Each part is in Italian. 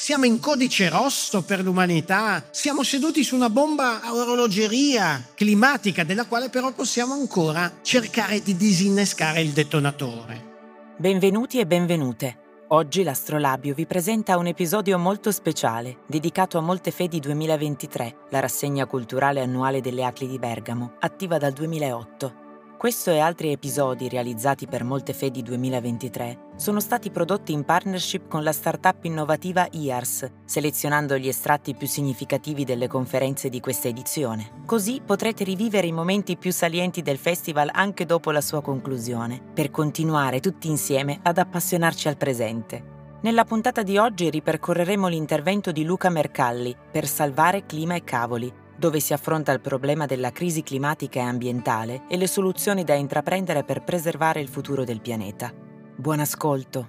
Siamo in codice rosso per l'umanità, siamo seduti su una bomba a orologeria climatica della quale però possiamo ancora cercare di disinnescare il detonatore. Benvenuti e benvenute. Oggi l'Astrolabio vi presenta un episodio molto speciale dedicato a Moltefedi 2023, la rassegna culturale annuale delle ACLI di Bergamo, attiva dal 2008. Questo e altri episodi realizzati per Moltefedi 2023 sono stati prodotti in partnership con la startup innovativa IARS, selezionando gli estratti più significativi delle conferenze di questa edizione. Così potrete rivivere i momenti più salienti del festival anche dopo la sua conclusione, per continuare tutti insieme ad appassionarci al presente. Nella puntata di oggi ripercorreremo l'intervento di Luca Mercalli per Salvare Clima e Cavoli, dove si affronta il problema della crisi climatica e ambientale e le soluzioni da intraprendere per preservare il futuro del pianeta. Buon ascolto!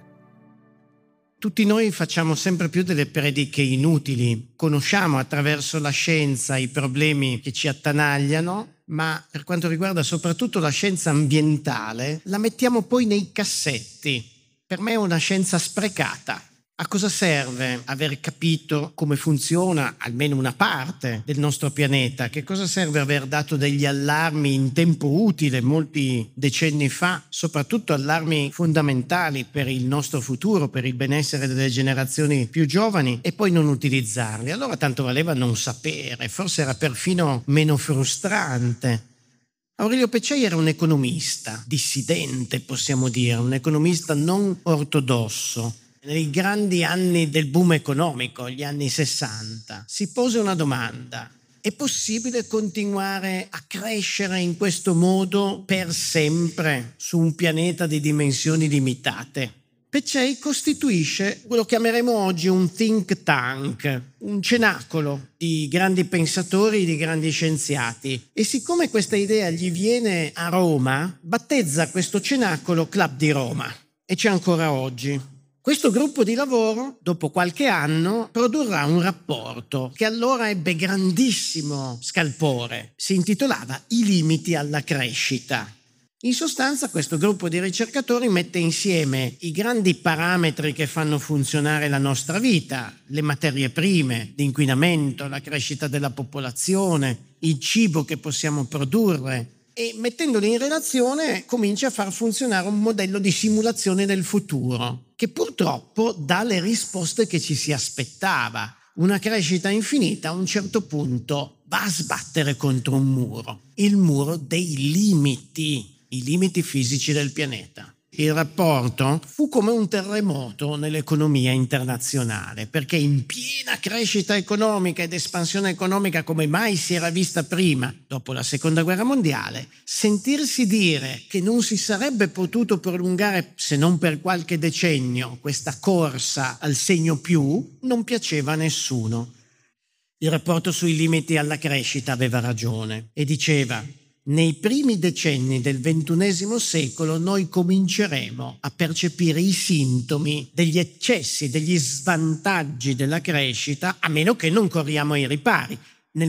Tutti noi facciamo sempre più delle prediche inutili, conosciamo attraverso la scienza i problemi che ci attanagliano, ma per quanto riguarda soprattutto la scienza ambientale, la mettiamo poi nei cassetti. Per me è una scienza sprecata. A cosa serve aver capito come funziona almeno una parte del nostro pianeta? Che cosa serve aver dato degli allarmi in tempo utile molti decenni fa, soprattutto allarmi fondamentali per il nostro futuro, per il benessere delle generazioni più giovani, e poi non utilizzarli? Allora tanto valeva non sapere, forse era perfino meno frustrante. Aurelio Peccei era un economista, dissidente possiamo dire, un economista non ortodosso. Nei grandi anni del boom economico, gli anni 60, si pose una domanda: è possibile continuare a crescere in questo modo per sempre su un pianeta di dimensioni limitate? Peccei costituisce quello che chiameremo oggi un think tank, un cenacolo di grandi pensatori, di grandi scienziati, e siccome questa idea gli viene a Roma, battezza questo cenacolo Club di Roma, e c'è ancora oggi. Questo gruppo di lavoro, dopo qualche anno, produrrà un rapporto che allora ebbe grandissimo scalpore. Si intitolava I limiti alla crescita. In sostanza, questo gruppo di ricercatori mette insieme i grandi parametri che fanno funzionare la nostra vita, le materie prime, l'inquinamento, la crescita della popolazione, il cibo che possiamo produrre, e mettendoli in relazione comincia a far funzionare un modello di simulazione del futuro che purtroppo dà le risposte che ci si aspettava. Una crescita infinita a un certo punto va a sbattere contro un muro, il muro dei limiti, i limiti fisici del pianeta. Il rapporto fu come un terremoto nell'economia internazionale, perché in piena crescita economica ed espansione economica come mai si era vista prima, dopo la Seconda Guerra Mondiale, sentirsi dire che non si sarebbe potuto prolungare, se non per qualche decennio, questa corsa al segno più, non piaceva a nessuno. Il rapporto sui limiti alla crescita aveva ragione e diceva: nei primi decenni del XXI secolo noi cominceremo a percepire i sintomi degli eccessi, degli svantaggi della crescita, a meno che non corriamo ai ripari. Nel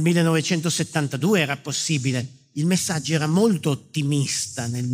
1972 era possibile. Il messaggio era molto ottimista nel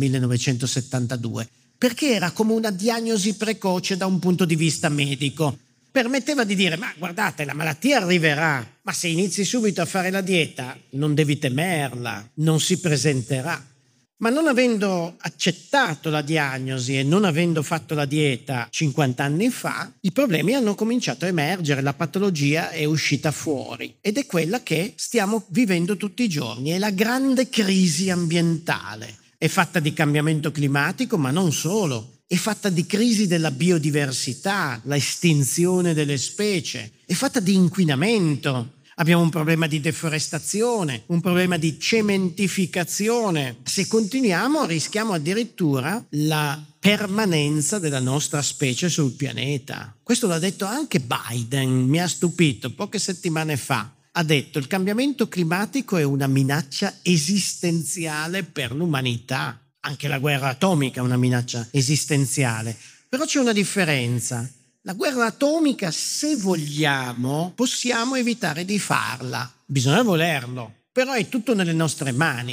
1972, perché era come una diagnosi precoce da un punto di vista medico. Permetteva di dire: ma guardate, la malattia arriverà, ma se inizi subito a fare la dieta non devi temerla, non si presenterà. Ma non avendo accettato la diagnosi e non avendo fatto la dieta 50 anni fa, i problemi hanno cominciato a emergere, la patologia è uscita fuori, ed è quella che stiamo vivendo tutti i giorni, è la grande crisi ambientale. È fatta di cambiamento climatico, ma non solo. È fatta di crisi della biodiversità, l'estinzione delle specie, è fatta di inquinamento. Abbiamo un problema di deforestazione, un problema di cementificazione. Se continuiamo rischiamo addirittura la permanenza della nostra specie sul pianeta. Questo l'ha detto anche Biden, mi ha stupito, poche settimane fa. Ha detto: il cambiamento climatico è una minaccia esistenziale per l'umanità. Anche la guerra atomica è una minaccia esistenziale. Però c'è una differenza. La guerra atomica, se vogliamo, possiamo evitare di farla. Bisogna volerlo. Però è tutto nelle nostre mani.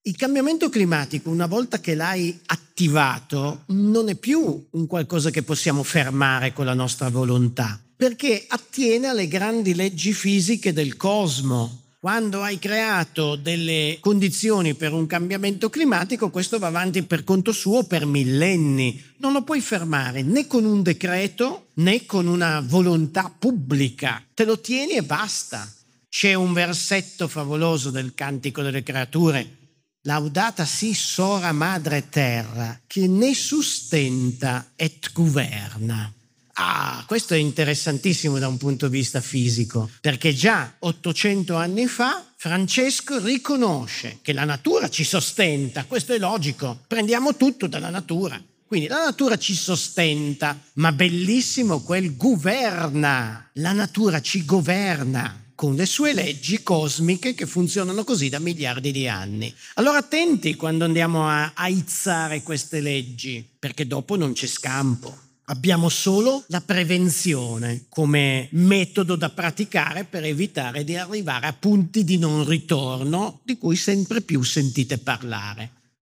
Il cambiamento climatico, una volta che l'hai attivato, non è più un qualcosa che possiamo fermare con la nostra volontà, perché attiene alle grandi leggi fisiche del cosmo. Quando hai creato delle condizioni per un cambiamento climatico, questo va avanti per conto suo per millenni. Non lo puoi fermare né con un decreto né con una volontà pubblica. Te lo tieni e basta. C'è un versetto favoloso del Cantico delle Creature: Laudata si sora madre terra, che ne sustenta et governa. Questo è interessantissimo da un punto di vista fisico, perché già 800 anni fa Francesco riconosce che la natura ci sostenta, questo è logico, prendiamo tutto dalla natura. Quindi la natura ci sostenta, ma bellissimo quel governa, la natura ci governa con le sue leggi cosmiche che funzionano così da miliardi di anni. Allora attenti quando andiamo a aizzare queste leggi, perché dopo non c'è scampo. Abbiamo solo la prevenzione come metodo da praticare per evitare di arrivare a punti di non ritorno di cui sempre più sentite parlare.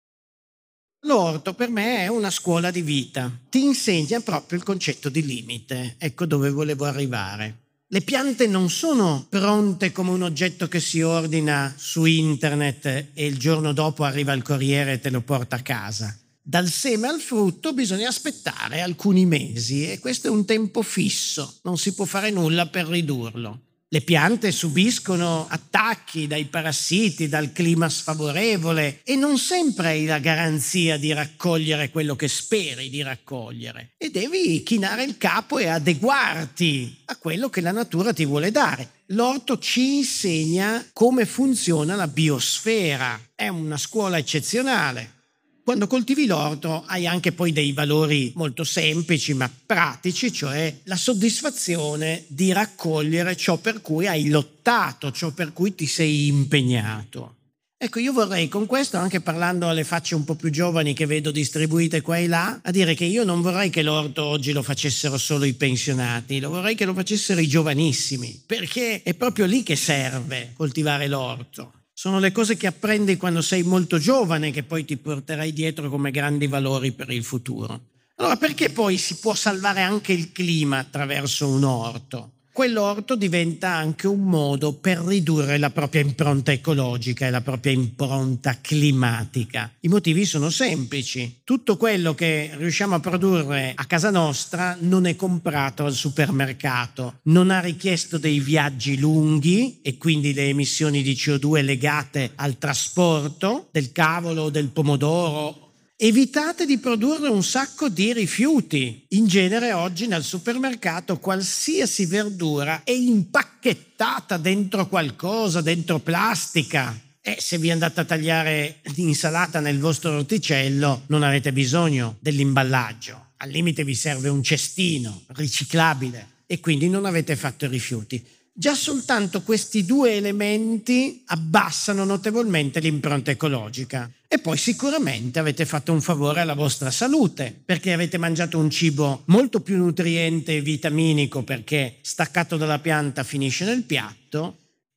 L'orto per me è una scuola di vita, ti insegna proprio il concetto di limite, ecco dove volevo arrivare. Le piante non sono pronte come un oggetto che si ordina su internet e il giorno dopo arriva il corriere e te lo porta a casa. Dal seme al frutto bisogna aspettare alcuni mesi e questo è un tempo fisso, non si può fare nulla per ridurlo. Le piante subiscono attacchi dai parassiti, dal clima sfavorevole e non sempre hai la garanzia di raccogliere quello che speri di raccogliere e devi chinare il capo e adeguarti a quello che la natura ti vuole dare. L'orto ci insegna come funziona la biosfera, è una scuola eccezionale. Quando coltivi l'orto hai anche poi dei valori molto semplici ma pratici, cioè la soddisfazione di raccogliere ciò per cui hai lottato, ciò per cui ti sei impegnato. Ecco, io vorrei con questo, anche parlando alle facce un po' più giovani che vedo distribuite qua e là, a dire che io non vorrei che l'orto oggi lo facessero solo i pensionati, lo vorrei che lo facessero i giovanissimi, perché è proprio lì che serve coltivare l'orto. Sono le cose che apprendi quando sei molto giovane che poi ti porterai dietro come grandi valori per il futuro. Allora, perché poi si può salvare anche il clima attraverso un orto? Quell'orto diventa anche un modo per ridurre la propria impronta ecologica e la propria impronta climatica. I motivi sono semplici. Tutto quello che riusciamo a produrre a casa nostra non è comprato al supermercato, non ha richiesto dei viaggi lunghi e quindi le emissioni di CO2 legate al trasporto del cavolo o del pomodoro. Evitate di produrre un sacco di rifiuti. In genere oggi nel supermercato qualsiasi verdura è impacchettata dentro qualcosa, dentro plastica. E se vi andate a tagliare l'insalata nel vostro orticello non avete bisogno dell'imballaggio. Al limite vi serve un cestino riciclabile e quindi non avete fatto i rifiuti. Già soltanto questi due elementi abbassano notevolmente l'impronta ecologica. E poi sicuramente avete fatto un favore alla vostra salute, perché avete mangiato un cibo molto più nutriente e vitaminico, perché staccato dalla pianta finisce nel piatto.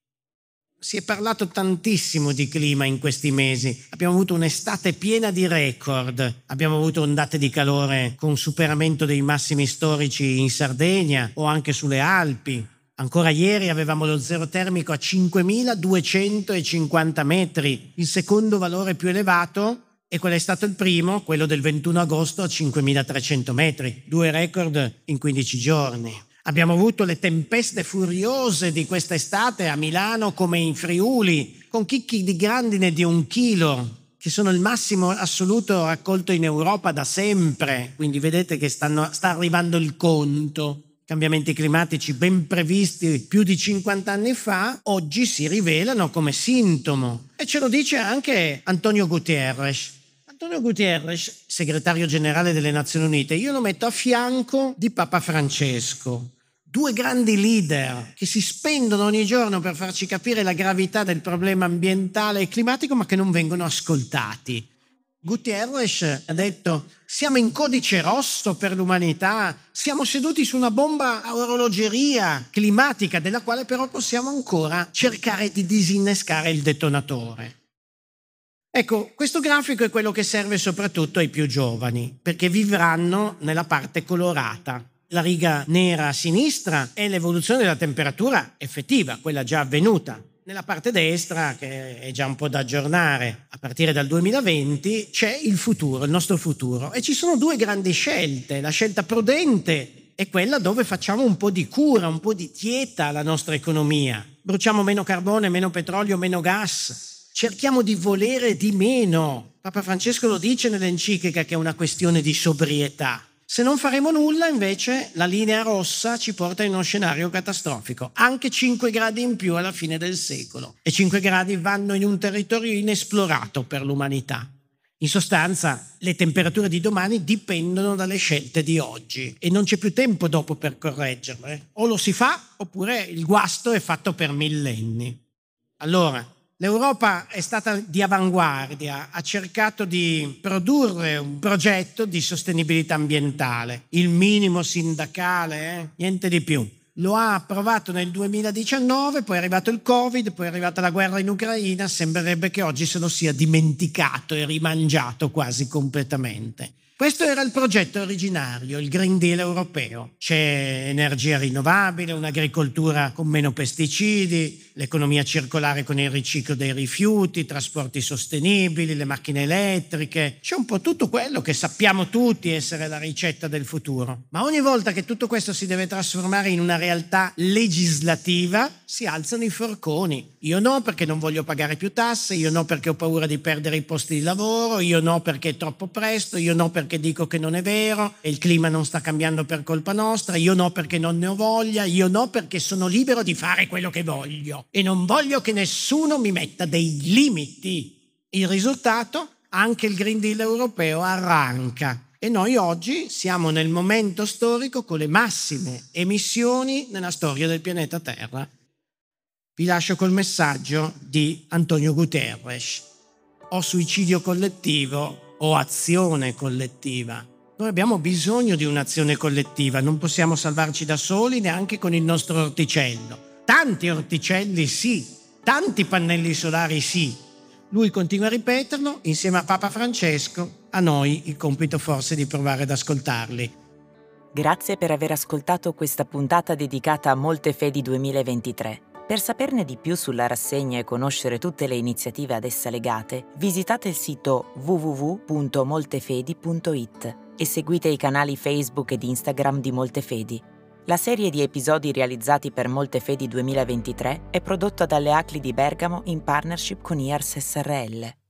Si è parlato tantissimo di clima in questi mesi. Abbiamo avuto un'estate piena di record. Abbiamo avuto ondate di calore con superamento dei massimi storici in Sardegna o anche sulle Alpi. Ancora ieri avevamo lo zero termico a 5.250 metri, il secondo valore più elevato, e qual è stato il primo? Quello del 21 agosto a 5.300 metri, 2 record in 15 giorni. Abbiamo avuto le tempeste furiose di quest'estate a Milano come in Friuli, con chicchi di grandine di 1 chilo, che sono il massimo assoluto raccolto in Europa da sempre, quindi vedete che sta arrivando il conto. Cambiamenti climatici ben previsti più di 50 anni fa, oggi si rivelano come sintomo. E ce lo dice anche Antonio Guterres. Antonio Guterres, segretario generale delle Nazioni Unite, io lo metto a fianco di Papa Francesco. 2 grandi leader che si spendono ogni giorno per farci capire la gravità del problema ambientale e climatico, ma che non vengono ascoltati. Guterres ha detto: siamo in codice rosso per l'umanità, siamo seduti su una bomba a orologeria climatica della quale però possiamo ancora cercare di disinnescare il detonatore. Ecco, questo grafico è quello che serve soprattutto ai più giovani, perché vivranno nella parte colorata. La riga nera a sinistra è l'evoluzione della temperatura effettiva, quella già avvenuta. Nella parte destra, che è già un po' da aggiornare, a partire dal 2020, c'è il futuro, il nostro futuro. E ci sono due grandi scelte. La scelta prudente è quella dove facciamo un po' di cura, un po' di dieta alla nostra economia. Bruciamo meno carbone, meno petrolio, meno gas. Cerchiamo di volere di meno. Papa Francesco lo dice nell'enciclica che è una questione di sobrietà. Se non faremo nulla, invece, la linea rossa ci porta in uno scenario catastrofico. Anche 5 gradi in più alla fine del secolo. E 5 gradi vanno in un territorio inesplorato per l'umanità. In sostanza, le temperature di domani dipendono dalle scelte di oggi e non c'è più tempo dopo per correggerle. O lo si fa, oppure il guasto è fatto per millenni. Allora, l'Europa è stata di avanguardia, ha cercato di produrre un progetto di sostenibilità ambientale, il minimo sindacale, niente di più. Lo ha approvato nel 2019, poi è arrivato il Covid, poi è arrivata la guerra in Ucraina, sembrerebbe che oggi se lo sia dimenticato e rimangiato quasi completamente. Questo era il progetto originario, il Green Deal europeo. C'è energia rinnovabile, un'agricoltura con meno pesticidi, l'economia circolare con il riciclo dei rifiuti, trasporti sostenibili, le macchine elettriche. C'è un po' tutto quello che sappiamo tutti essere la ricetta del futuro. Ma ogni volta che tutto questo si deve trasformare in una realtà legislativa, si alzano i forconi. Io no perché non voglio pagare più tasse, io no perché ho paura di perdere i posti di lavoro, io no perché è troppo presto, io no perché dico che non è vero e il clima non sta cambiando per colpa nostra, io no perché non ne ho voglia, io no perché sono libero di fare quello che voglio e non voglio che nessuno mi metta dei limiti. Il risultato? Anche il Green Deal europeo arranca e noi oggi siamo nel momento storico con le massime emissioni nella storia del pianeta Terra. Vi lascio col messaggio di Antonio Guterres. O suicidio collettivo o azione collettiva. Noi abbiamo bisogno di un'azione collettiva, non possiamo salvarci da soli neanche con il nostro orticello. Tanti orticelli sì, tanti pannelli solari sì. Lui continua a ripeterlo insieme a Papa Francesco, a noi il compito forse di provare ad ascoltarli. Grazie per aver ascoltato questa puntata dedicata a Molte Fedi 2023. Per saperne di più sulla rassegna e conoscere tutte le iniziative ad essa legate, visitate il sito www.moltefedi.it e seguite i canali Facebook ed Instagram di Moltefedi. La serie di episodi realizzati per Moltefedi 2023 è prodotta dalle ACLI di Bergamo in partnership con IARS SRL.